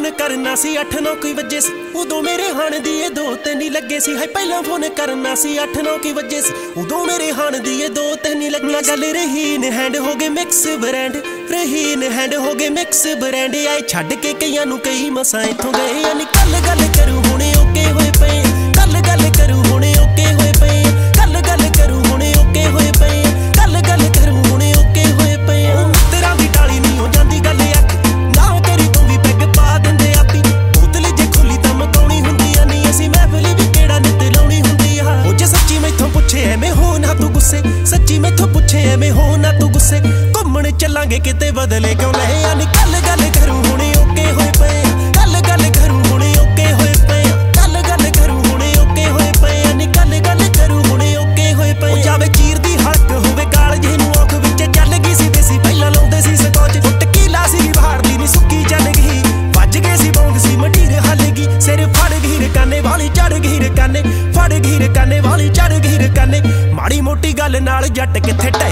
Phone करना सी 8-9 बजे सी उदों मेरे हाण दी ये 2-3 ही लगे सी। हाय पहला फोन करना सी 8-9 बजे सी उदों मेरे हाण दी ये 2-3 ही लगे। गल रहीन हैंड हो गए मिक्स ब्रांड, रहीन हैंड हो गए मिक्स ब्रांड। आए छड्ड के कईयां नूं कई मसां इत्थों गए। यानी कल गल करूं हुणे ओके होए पए, कल गल करूं हुणे ओके होए पए, कल गल करूं हुणे ओके होए पए, कल गल करूं हुणे ओके होए पए। तेरा दी टाली नहीं हो जांदी गल अख ना करी तूं भी पैग पा दिंदे आपी। बोतल जे खोली तां मकाउणी हुंदी आ नहीं असीं महफिल भी केड़ा नित लाउणी हुंदी आ। ओ जे सच्ची मैथों पुछे एवें हो ना तू गुस्से, सच्ची मैथों पुछे एवें हो ना तू गुस्से। घुम्मण चलांगे किते बदले क्यों ले। यानी कल गल करूं हुणे ओके होए पए, कल गल करूं हुणे ओके होए पए, कल गल करूं हुणे ओके होए पए। यानी कल गल करूं हुणे ओके होए पए। ओ जावे चीर दी हलक होवे काल जे नूं औख विच चल गई सी देसी पहिलां लाउंदे सी ਸਕੋਚ। ਫੁੱਟ ਕੀ ਲਾ ਸੀ ਬਾਹਰਲੀ ਨੀ ਸੁੱਕੀ ਚੱਲ ਗਈ, ਵੱਜ ਗਏ ਸੀ ਬੌਂਗ ਸੀ ਮਟੀਰ ਹੱਲ ਗਈ। ਸਿਰ ਫੜ ਗਈ ਰਕਾਨੇ ਵਾਲੀ ਚੜ ਗਈ ਰਕਾਨੇ, ਫੜ ਗਈ ਰਕਾਨੇ ਵਾਲੀ ਚੜ ਗਈ ਰਕਾਨੇ। ਮਾੜੀ ਮੋਟੀ ਗੱਲ ਨਾਲ ਜੱਟ ਕਿੱਥੇ